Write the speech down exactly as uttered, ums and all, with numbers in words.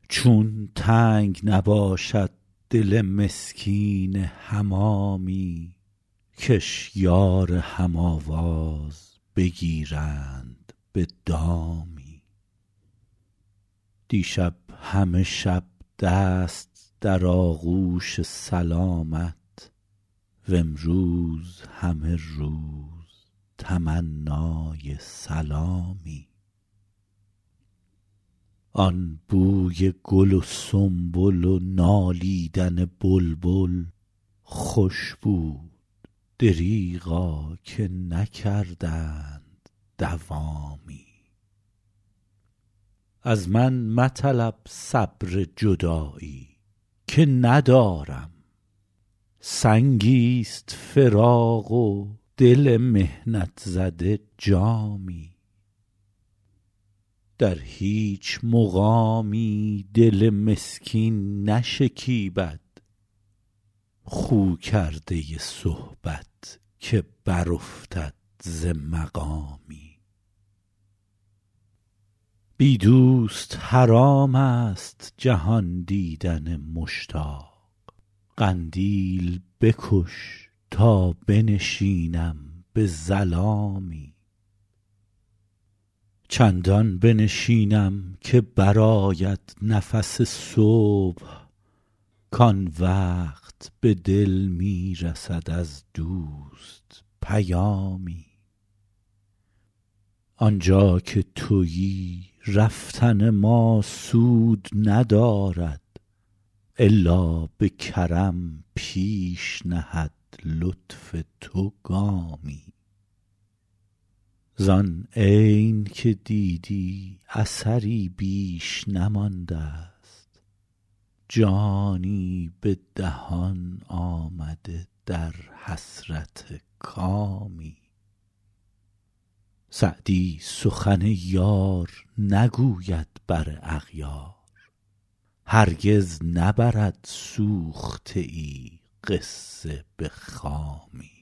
چون تنگ نباشد دل مسکین حمامی، کش یار هم آواز بگیرند به دامی. دیشب همه شب دست در آغوش سلامت، وامروز همه روز تمنای سلامی. آن بوی گل و سنبل و نالیدن بلبل خوش بود، دریغا که نکردند دوامی. از من مطلب صبر جدایی که ندارم، سنگی است فراق و دل محنت زده جامی. در هیچ مقامی دل مسکین نشکیبد، خو کرده صحبت که برافتد ز مقامی. بی دوست حرام است جهان دیدن مشتاق، قندیل بکش تا بنشینم به ظلامی. چندان بنشینم که برآید نفس صبح، کان وقت به دل می رسد از دوست پیامی. آنجا که تویی رفتن ما سود ندارد، الا به کرم پیش نهد لطف تو گامی. زان عین که دیدی اثری بیش نمانده است، جانی به دهان آمده در حسرت کامی. سعدی سخن یار نگوید بر اغیار، هرگز نبرد سوخته ای قصه به خامی.